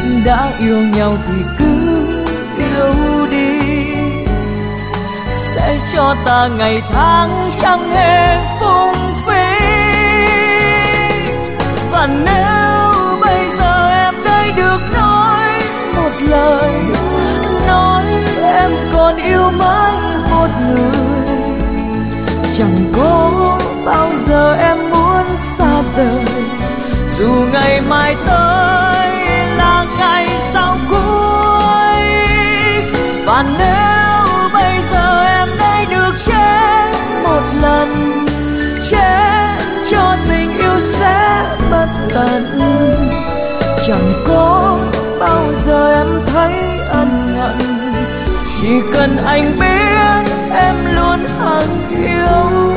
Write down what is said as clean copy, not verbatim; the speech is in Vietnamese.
đã yêu nhau thì cứ yêu đi, sẽ cho ta ngày tháng chẳng hề phung phí. Và nếu bây giờ em đây được nói một lời, nói em còn yêu mãi một người, chẳng có bao giờ em muốn xa rời, dù ngày mai tới là ngày sau cuối. Và nếu bây giờ em đây được chết một lần, chết cho tình yêu sẽ bất tận, chẳng có bao giờ em thấy ân hận, chỉ cần anh biết em luôn hằng yêu.